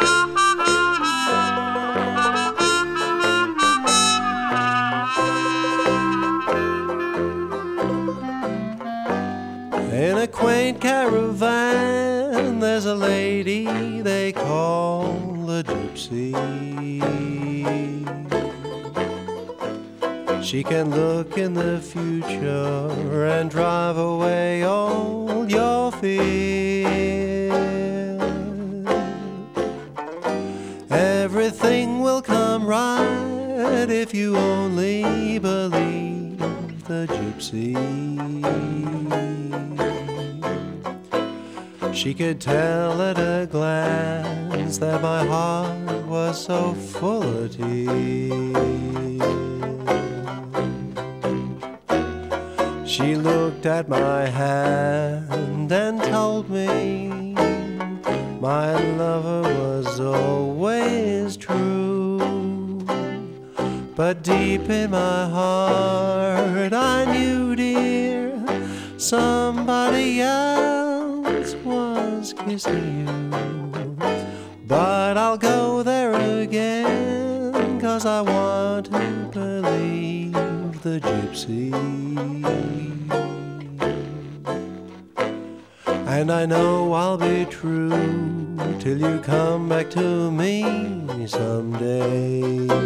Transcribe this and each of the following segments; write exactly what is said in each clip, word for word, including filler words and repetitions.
In a quaint caravan, there's a lady they call the gypsy. She can look in the future and drive away all your fear. Everything will come right if you only believe the gypsy. She could tell at a glance that my heart was so full of tears. She looked at my hand and told me my lover was always true. But deep in my heart I knew, dear, somebody else was kissing you. But I'll go there again, 'cause I want to believe the gypsy. And I know I'll be true till you come back to me someday.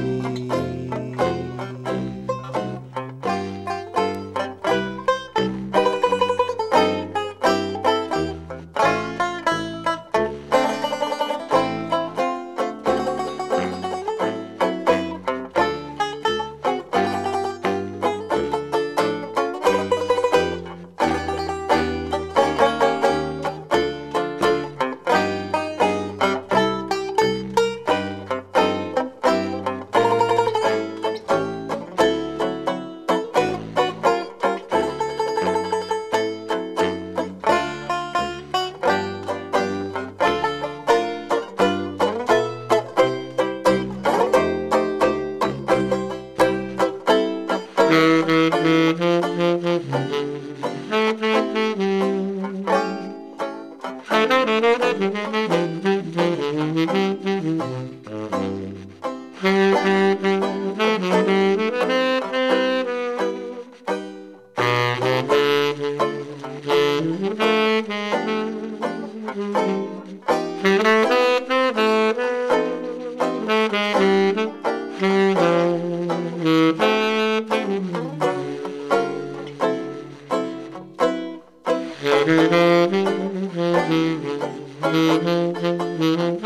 Mm-hmm.